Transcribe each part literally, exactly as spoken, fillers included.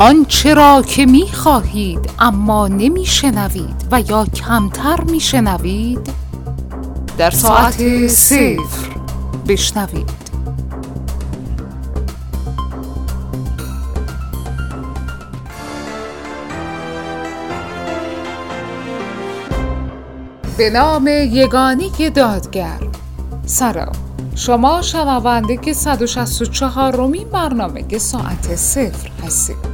آنچه را که می خواهید اما نمی شنوید و یا کمتر می شنوید در ساعت صفر بشنوید. به نام یگانه دادگر. سلام، شما شنونده که صد و شصت و چهارمین برنامه ساعت صفر هستید.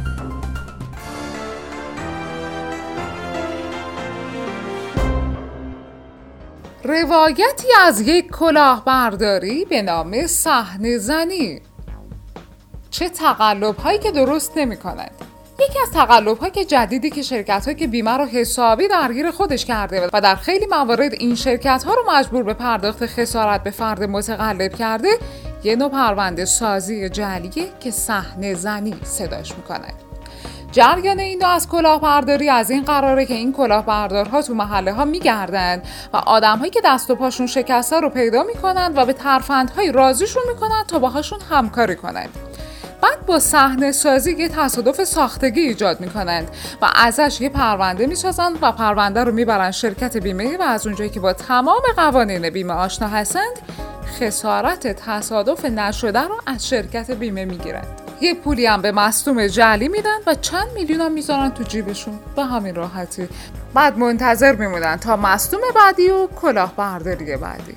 روایتی از یک کلاهبرداری به نام صحنه زنی. چه تقلب‌هایی که درست نمی‌کنند. یکی از تقلب‌های که جدیدی که شرکت‌ها که بیمه رو حسابی درگیر خودش کرده و در خیلی موارد این شرکت‌ها رو مجبور به پرداخت خسارت به فرد متقلب کرده، یه نوع پرونده سازی جعلیه که صحنه زنی صداش می‌کنه. جریان این نوع از کلاهبرداری از این قراره که این کلاهبردارها تو محله ها میگردن و آدم‌هایی که دست و پاشون شکسته رو پیدا میکنن و به ترفندهای رازیشون میکنن تا باهاشون همکاری کنن. بعد با صحنه سازی یه تصادف ساختگی ایجاد میکنند و ازش یه پرونده میسازن و پرونده رو میبرن شرکت بیمه و از اونجایی که با تمام قوانین بیمه آشنا هستند، خسارت تصادف نشده رو از شرکت بیمه میگیرند. یه پولی هم به مصدوم جعلی میدن و چند میلیون هم میذارن تو جیبشون به همین راحتی. بعد منتظر میمونن تا مصدوم بعدی و کلاهبرداری بعدی.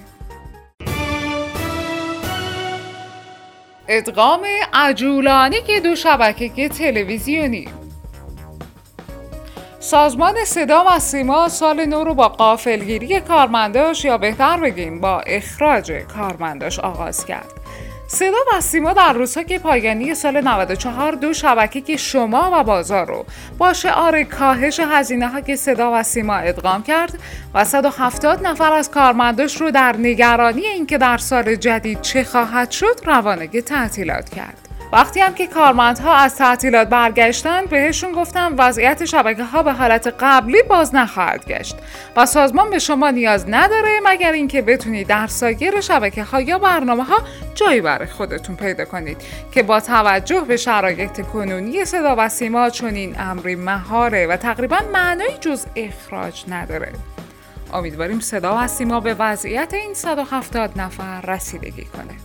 ادغام عجولانه که دو شبکه تلویزیونی. سازمان صدا و سیما سال نو رو با غافلگیری کارمنداش، یا بهتر بگیم با اخراج کارمنداش آغاز کرد. صدا و سیما در روزها که پایانی سال نود و چهار دو شبکه که شما و بازار رو با شعار کاهش هزینه ها که صدا و سیما ادغام کرد و صد و هفتاد نفر از کارمنداش رو در نگرانی اینکه در سال جدید چه خواهد شد روانه تعطیلات کرد. وقتی هم که کارمندها از تعطیلات برگشتن بهشون گفتم وضعیت شبکه ها به حالت قبلی باز نخواهد گشت و سازمان به شما نیاز نداره مگر اینکه بتونید در سایر شبکه ها یا برنامه ها جایی برای خودتون پیدا کنید که با توجه به شرایط کنونی صدا و سیما چنین امری مهاره و تقریبا معنای جز اخراج نداره. امیدواریم صدا و سیما به وضعیت این صد و هفتاد نفر رسیدگی کنه.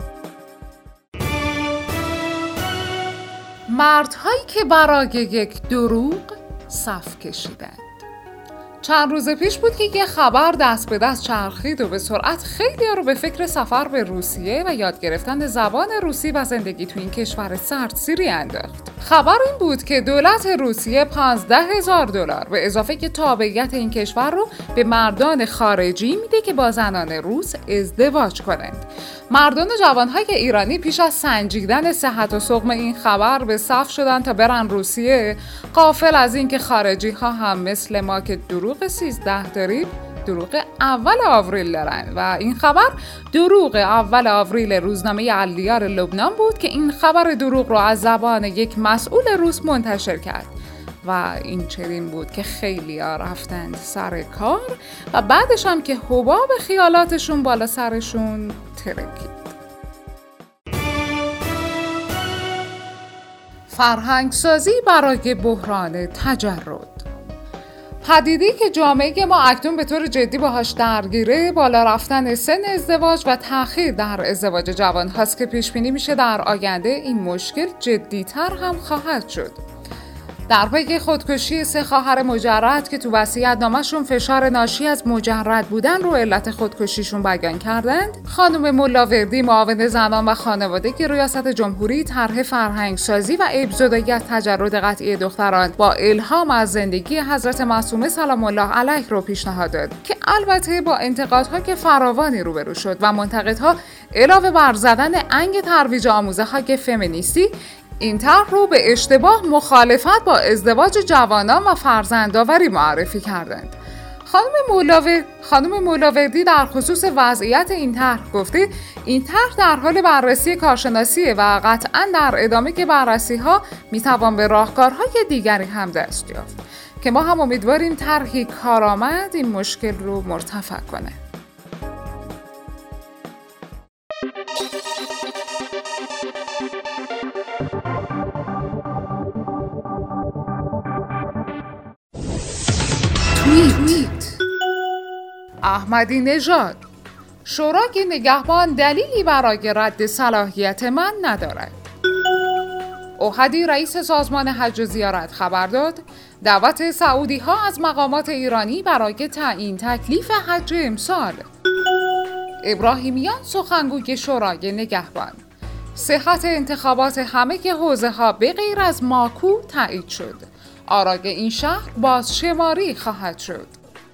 مردهایی که برای یک دروغ صف کشیدند. چند روز پیش بود که یه خبر دست به دست چرخید و به سرعت خیلی ها رو به فکر سفر به روسیه و یاد گرفتن زبان روسی و زندگی تو این کشور سردسیری انداخت. خبر این بود که دولت روسیه پانزده هزار دلار به اضافه که تابعیت این کشور رو به مردان خارجی میده که با زنان روس ازدواج کنند. مردان و جوانهای ایرانی پیش از سنجیدن صحت و سقم این خبر به صف شدن تا برن روسیه، غافل از این که خارجی ها هم مثل ما که دروغ سیزده داریم دروغ اول آوریل دارن و این خبر دروغ اول آوریل روزنامه الدیار لبنان بود که این خبر دروغ رو از زبان یک مسئول روس منتشر کرد و این چنین بود که خیلی ها رفتند سر کار و بعدش هم که حباب خیالاتشون بالا سرشون ترکید. فرهنگ سازی برای بحران تجرد. پدیده‌ای که جامعه ما اکنون به طور جدی باهاش درگیره بالا رفتن سن ازدواج و تأخیر در ازدواج جوان هاست که پیش بینی میشه در آینده این مشکل جدی‌تر هم خواهد شد. در پی خودکشی سه خواهر مجرد که تو وصیت‌نامه‌شون فشار ناشی از مجرد بودن رو علت خودکشیشون بیان کردند، خانم ملاوردی معاون زنان و خانوادگی ریاست جمهوری طرح فرهنگسازی و ابزودایی از تجرد قطعی دختران با الهام از زندگی حضرت معصومه سلام الله علیه رو پیشنهاد داد که البته با انتقادها که فراوانی روبرو شد و منتقدها علاوه بر زدن انگ ترویج آموزه‌های فمینیستی این طرح رو به اشتباه مخالفت با ازدواج جوانان و فرزندآوری معرفی کردند. خانم مولاوی خانم مولاوردی در خصوص وضعیت این طرح گفته این طرح در حال بررسی کارشناسیه و قطعاً در ادامه که بررسی‌ها میتوان به راهکارهای دیگری هم دست یافت که ما هم امیدواریم طرحی کارآمد این مشکل رو مرتفع کنه. توییت: احمدی نژاد: شورای نگهبان دلیلی برای رد صلاحیت من ندارد. اوحدی رئیس سازمان حج و زیارت خبر داد دعوت سعودی ها از مقامات ایرانی برای تعیین تکلیف حج امسال. ابراهیمیان سخنگوی شورای نگهبان: صحت انتخابات همه حوزه ها به غیر از ماکو تایید شد. آرای این شهر بازشماری خواهد شد.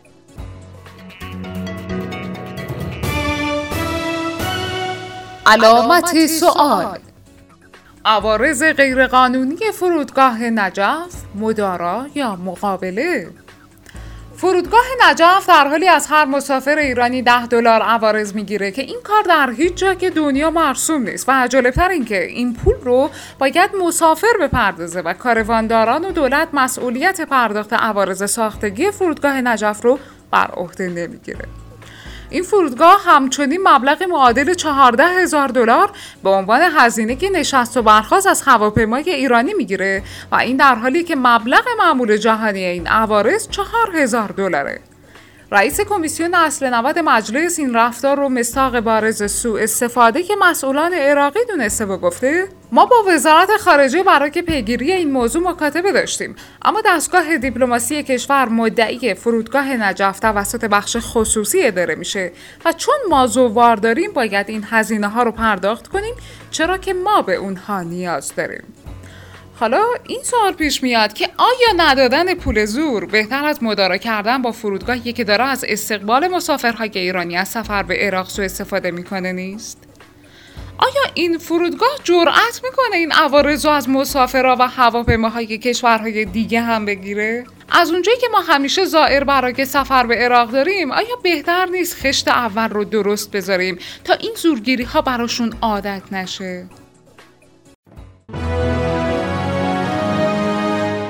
علامت سوال: عوارض غیرقانونی فرودگاه نجف مدارا یا مقابله؟ فرودگاه نجف در حالی از هر مسافر ایرانی ده دلار عوارض میگیره که این کار در هیچ جای دنیا مرسوم نیست و جالبتر این که این پول رو باید مسافر بپردازه و کاروانداران و دولت مسئولیت پرداخت عوارض ساختگی فرودگاه نجف رو بر عهده نمیگیره. این فرودگاه همچنین مبلغ معادل چهارده هزار دلار به عنوان هزینه که نشست و برخاست از هواپیمای ایرانی میگیره و این در حالی که مبلغ معمول جهانی این عوارض چهار هزار دلاره. رئیس کمیسیون اصل نود مجلس این رفتار رو مصداق بارز سوء استفاده که مسئولان عراقی دونسته و گفته ما با وزارت خارجه برای پیگیری این موضوع مکاتبه داشتیم، اما دستگاه دیپلماسی کشور مدعی فرودگاه نجف توسط بخش خصوصی اداره میشه و چون ما زوار داریم باید این هزینه ها رو پرداخت کنیم، چرا که ما به اونها نیاز داریم. حالا این سوال پیش میاد که آیا ندادن پول زور بهتر از مدارا کردن با فرودگاهی که داره از استقبال مسافرهای ایرانی از سفر به عراق سوء استفاده میکنه نیست؟ آیا این فرودگاه جرأت میکنه این عوارض رو از مسافرها و هواپیماهای کشورهای دیگه هم بگیره؟ از اونجایی که ما همیشه زائر برای سفر به عراق داریم، آیا بهتر نیست خشت اول رو درست بذاریم تا این زورگیری ها براشون عادت نشه؟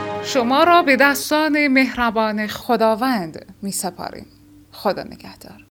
شما را به دستان مهربان خداوند می سپاریم. خدا نگهدار.